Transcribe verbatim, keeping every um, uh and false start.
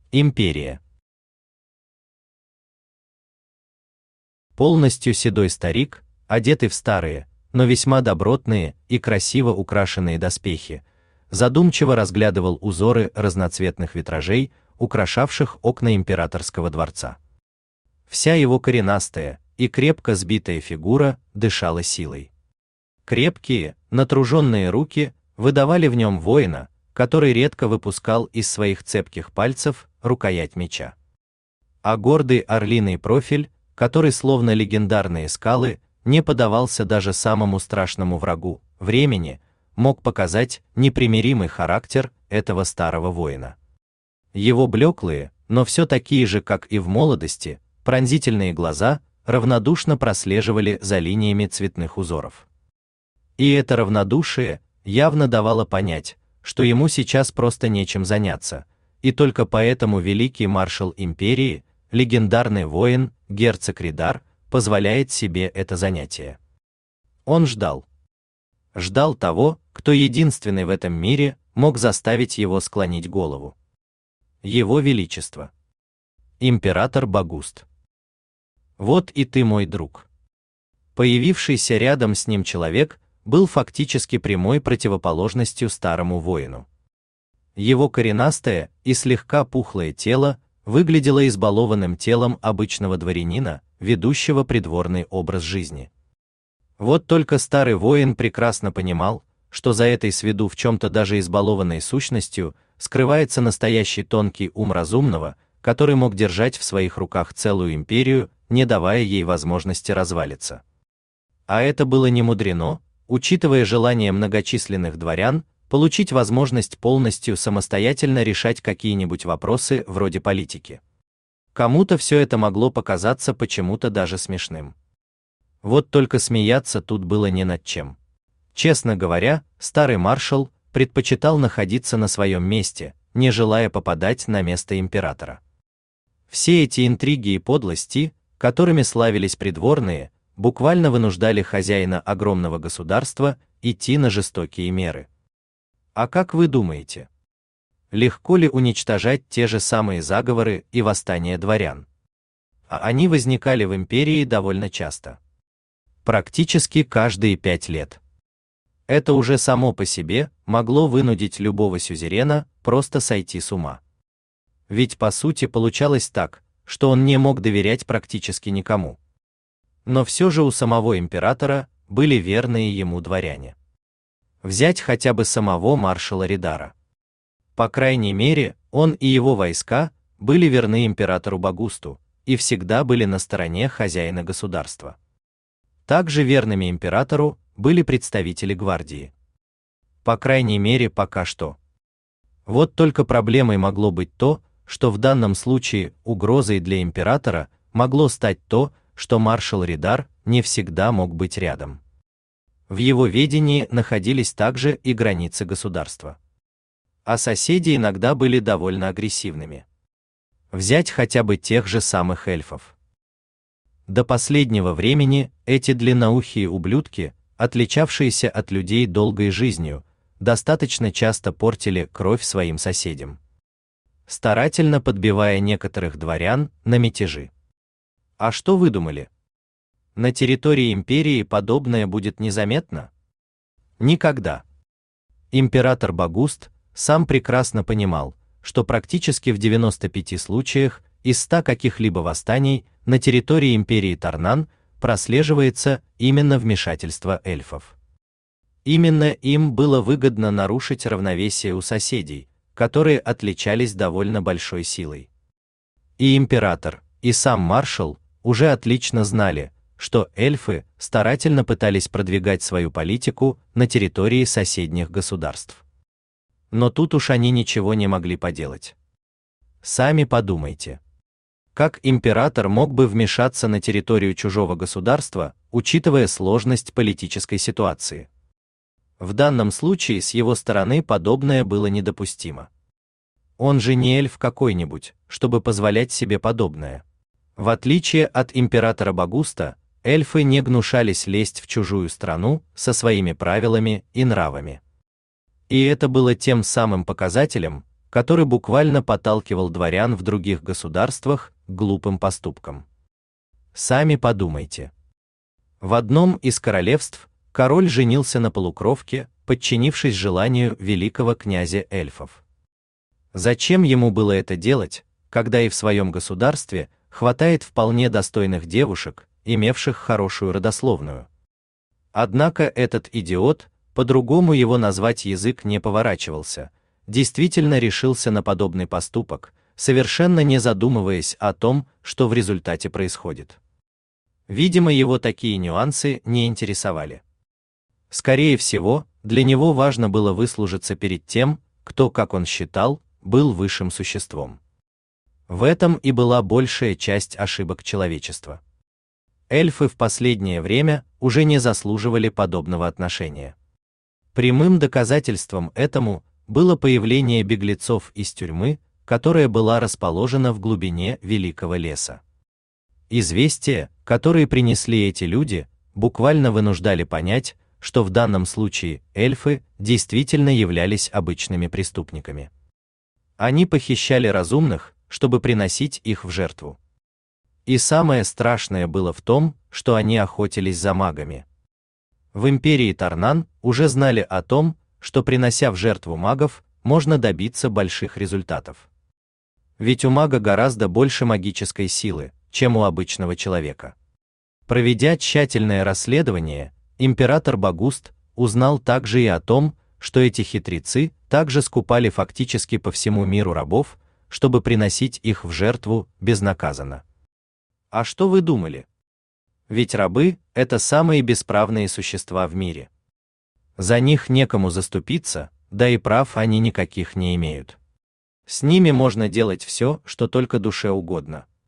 Империя. Полностью седой старик, одетый в старые, но весьма добротные и красиво украшенные доспехи, задумчиво разглядывал узоры разноцветных витражей, украшавших окна императорского дворца. Вся его коренастая и крепко сбитая фигура дышала силой. Крепкие, натруженные руки выдавали в нем воина, который редко выпускал из своих цепких пальцев рукоять меча. А гордый орлиный профиль, который словно легендарные скалы не поддавался даже самому страшному врагу времени, мог показать непримиримый характер этого старого воина. Его блеклые, но все такие же, как и в молодости, пронзительные глаза равнодушно прослеживали за линиями цветных узоров. И это равнодушие явно давало понять, что ему сейчас просто нечем заняться, и только поэтому великий маршал империи, легендарный воин, герцог Ридар, позволяет себе это занятие. Он ждал. Ждал того, кто единственный в этом мире мог заставить его склонить голову. Его Величество. Император Багуст. Вот и ты, мой друг. Появившийся рядом с ним человек был фактически прямой противоположностью старому воину. Его коренастое и слегка пухлое тело выглядело избалованным телом обычного дворянина, ведущего придворный образ жизни. Вот только старый воин прекрасно понимал, что за этой с виду в чем-то даже избалованной сущностью скрывается настоящий тонкий ум разумного, который мог держать в своих руках целую империю, не давая ей возможности развалиться. А это было немудрено, учитывая желание многочисленных дворян получить возможность полностью самостоятельно решать какие-нибудь вопросы вроде политики. Кому-то все это могло показаться почему-то даже смешным. Вот только смеяться тут было не над чем. Честно говоря, старый маршал предпочитал находиться на своем месте, не желая попадать на место императора. Все эти интриги и подлости, которыми славились придворные, буквально вынуждали хозяина огромного государства идти на жестокие меры. А как вы думаете, легко ли уничтожать те же самые заговоры и восстания дворян? А они возникали в империи довольно часто. Практически каждые пять лет. Это уже само по себе могло вынудить любого сюзерена просто сойти с ума. Ведь по сути получалось так, что он не мог доверять практически никому. Но все же у самого императора были верные ему дворяне. Взять хотя бы самого маршала Ридара. По крайней мере, он и его войска были верны императору Багусту и всегда были на стороне хозяина государства. Также верными императору были представители гвардии. По крайней мере, пока что. Вот только проблемой могло быть то, что в данном случае угрозой для императора могло стать то, что маршал Ридар не всегда мог быть рядом. В его ведении находились также и границы государства. А соседи иногда были довольно агрессивными. Взять хотя бы тех же самых эльфов. До последнего времени эти длинноухие ублюдки, отличавшиеся от людей долгой жизнью, достаточно часто портили кровь своим соседям, старательно подбивая некоторых дворян на мятежи. А что вы думали? На территории империи подобное будет незаметно? Никогда. Император Багуст сам прекрасно понимал, что практически в девяноста пяти случаях из ста каких-либо восстаний на территории империи Тарнан прослеживается именно вмешательство эльфов. Именно им было выгодно нарушить равновесие у соседей, которые отличались довольно большой силой. И император, и сам маршал уже отлично знали, что эльфы старательно пытались продвигать свою политику на территории соседних государств. Но тут уж они ничего не могли поделать. Сами подумайте. Как император мог бы вмешаться на территорию чужого государства, учитывая сложность политической ситуации? В данном случае с его стороны подобное было недопустимо. Он же не эльф какой-нибудь, чтобы позволять себе подобное. В отличие от императора Багуста, эльфы не гнушались лезть в чужую страну со своими правилами и нравами. И это было тем самым показателем, который буквально подталкивал дворян в других государствах к глупым поступкам. Сами подумайте. В одном из королевств король женился на полукровке, подчинившись желанию великого князя эльфов. Зачем ему было это делать, когда и в своем государстве хватает вполне достойных девушек, имевших хорошую родословную? Однако этот идиот, по-другому его назвать язык не поворачивался, действительно решился на подобный поступок, совершенно не задумываясь о том, что в результате происходит. Видимо, его такие нюансы не интересовали. Скорее всего, для него важно было выслужиться перед тем, кто, как он считал, был высшим существом. В этом и была большая часть ошибок человечества. Эльфы в последнее время уже не заслуживали подобного отношения. Прямым доказательством этому было появление беглецов из тюрьмы, которая была расположена в глубине великого леса. Известия, которые принесли эти люди, буквально вынуждали понять, что в данном случае эльфы действительно являлись обычными преступниками. Они похищали разумных, чтобы приносить их в жертву. И самое страшное было в том, что они охотились за магами. В империи Тарнан уже знали о том, что принося в жертву магов, можно добиться больших результатов. Ведь у мага гораздо больше магической силы, чем у обычного человека. Проведя тщательное расследование, император Багуст узнал также и о том, что эти хитрецы также скупали фактически по всему миру рабов, чтобы приносить их в жертву безнаказанно. А что вы думали? Ведь рабы – это самые бесправные существа в мире. За них некому заступиться, да и прав они никаких не имеют. С ними можно делать все, что только душе угодно.